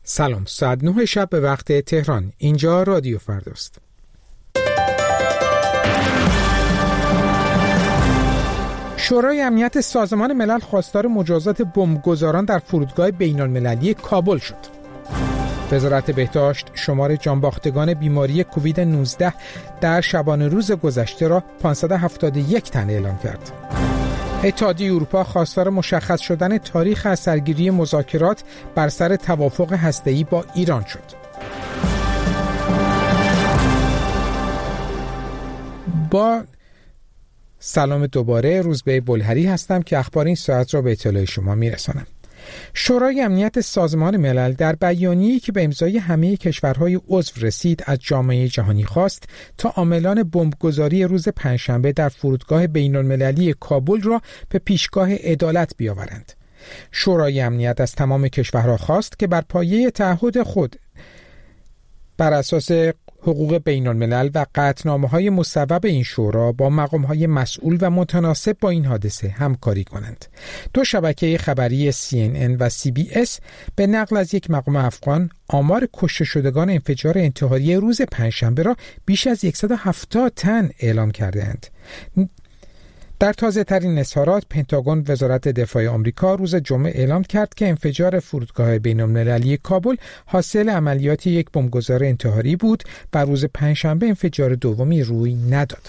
سلام، ساعت 9 شب به وقت تهران. اینجا رادیو فرداست. شورای امنیت سازمان ملل خواستار مجازات بمبگذاران در فرودگاه بین‌المللی کابل شد. وزارت بهداشت شمار جانباختگان بیماری کووید 19 در شبانه روز گذشته را 571 تن اعلام کرد. اتحادیه اروپا خواستار مشخص شدن تاریخ اثرگیری مذاکرات بر سر توافق هسته‌ای با ایران شد. با سلام دوباره، روزبه بلهری هستم که اخبار این ساعت را به اطلاع شما میرسانم. شورای امنیت سازمان ملل در بیانیه‌ای که به امضای همه کشورهای عضو رسید از جامعه جهانی خواست تا عاملان بمبگذاری روز پنجشنبه در فرودگاه بین‌المللی کابل را به پیشگاه عدالت بیاورند. شورای امنیت از تمام کشورها خواست که بر پایه تعهد خود بر اساس حقوق بین الملل و قطعنامه‌های مصوب این شورا با مقام‌های مسئول و متناسب با این حادثه همکاری کنند. دو شبکه خبری CNN و CBS به نقل از یک مقام افغان آمار کشته شدگان انفجار انتحاری روز پنجشنبه را بیش از 170 تن اعلام کردند. در تازه ترین اظهارات، پنتاگون وزارت دفاع آمریکا روز جمعه اعلام کرد که انفجار فرودگاه بین‌المللی کابل حاصل عملیات یک بمبگذار انتحاری بود و روز پنجشنبه انفجار دومی روی نداد.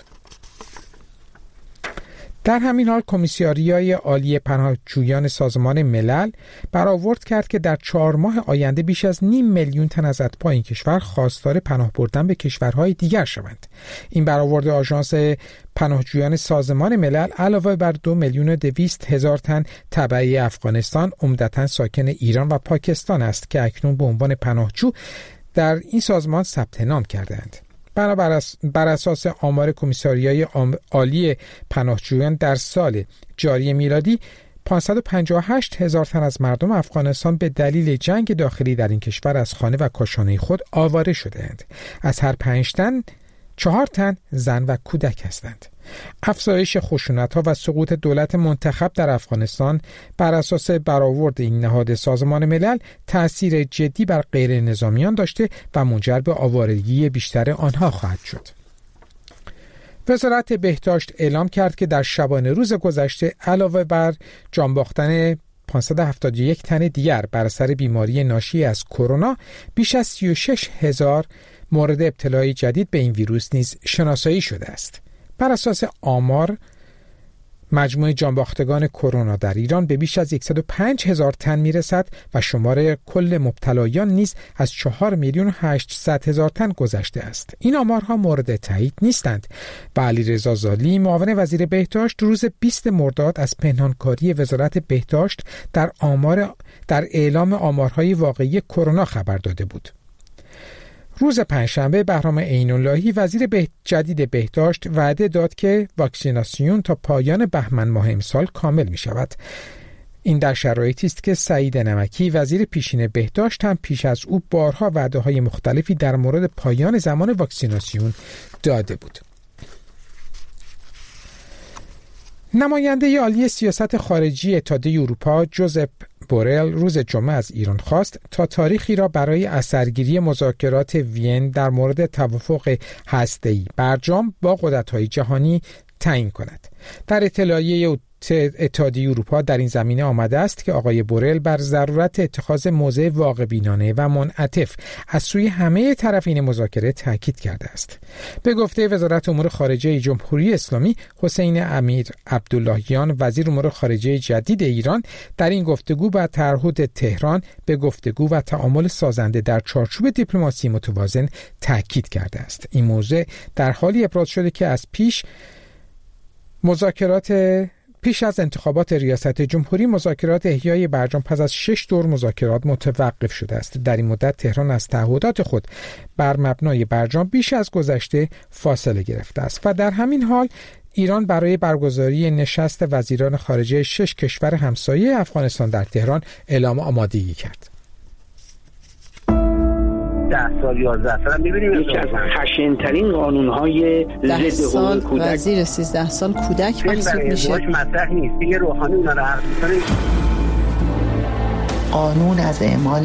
در همین حال کمیساریای عالی پناهجویان سازمان ملل برآورد کرد که در 4 ماه آینده بیش از 500,000 میلیون تن از اتباع این کشور خواستار پناه بردن به کشورهای دیگر شوند. این برآورد آژانس پناهجویان سازمان ملل علاوه بر 2,200,000 تن تبعی افغانستان، عمدتاً ساکن ایران و پاکستان است که اکنون به عنوان پناهجو در این سازمان ثبت نام کردند. بر اساس آمار کمیساریای عالی پناهجویان در سال جاری میلادی 558,000 تن از مردم افغانستان به دلیل جنگ داخلی در این کشور از خانه و کاشانه خود آواره شده‌اند. از هر 5 تن 4 تن زن و کودک هستند. افزایش خشونت‌ها و سقوط دولت منتخب در افغانستان بر اساس برآورد این نهاد سازمان ملل تأثیر جدی بر غیر نظامیان داشته و منجر به آوارگی بیشتر آنها خواهد شد. وزارت بهداشت اعلام کرد که در شبانه روز گذشته علاوه بر جان باختن 571 تن دیگر بر اثر بیماری ناشی از کرونا، بیش از 36,000 مورد ابتلای جدید به این ویروس نیز شناسایی شده است. بر اساس آمار، مجموع جانباختگان کرونا در ایران به بیش از 105,000 تن میرسد و شمار کل مبتلایان نیز از 4,800,000 تن گذشته است. این آمارها مورد تایید نیستند و علیرضا زالی، معاون وزیر بهداشت، روز 20 مرداد از پنهانکاری وزارت بهداشت در اعلام آمارهای واقعی کرونا خبر داده بود. روز پنجشنبه بهرام عین‌اللهی وزیر جدید بهداشت وعده داد که واکسیناسیون تا پایان بهمن ماه امسال کامل می شود. این در شرایطی است که سعید نمکی وزیر پیشین بهداشت هم پیش از او بارها وعده‌های مختلفی در مورد پایان زمان واکسیناسیون داده بود. نماینده عالی سیاست خارجی اتحادیه اروپا جوزپ بورل روز جمعه از ایران خواست تا تاریخی را برای اثرگیری مذاکرات وین در مورد توافق هسته‌ای برجام با قدرت‌های جهانی تعیین کند. در اطلاعیه اتحادیه اروپا در این زمینه آمده است که آقای بورل بر ضرورت اتخاذ موضع واقع‌بینانه و منعطف از سوی همه طرفین مذاکره تاکید کرده است. به گفته وزارت امور خارجه جمهوری اسلامی، حسین امیر عبداللهیان وزیر امور خارجه جدید ایران در این گفتگو با تعهد تهران به گفتگو و تعامل سازنده در چارچوب دیپلماسی متوازن تاکید کرده است. این موضوع در حالی ابراز شده که از پیش از انتخابات ریاست جمهوری مذاکرات احیای برجام پس از 6 دور مذاکرات متوقف شده است. در این مدت تهران از تعهدات خود بر مبنای برجام بیش از گذشته فاصله گرفته است و در همین حال ایران برای برگزاری نشست وزیران خارجه 6 کشور همسایه افغانستان در تهران اعلام آمادگی کرد. 10 سال 11 سال می‌بینیم یکی از خشن‌ترین قانون‌های ضد حقوق کودک وزیر 13 سال کودک محسوب میشه. مطرح نیست دیگه. روحانی اونا رو حرف می‌زنه. قانون از اعمال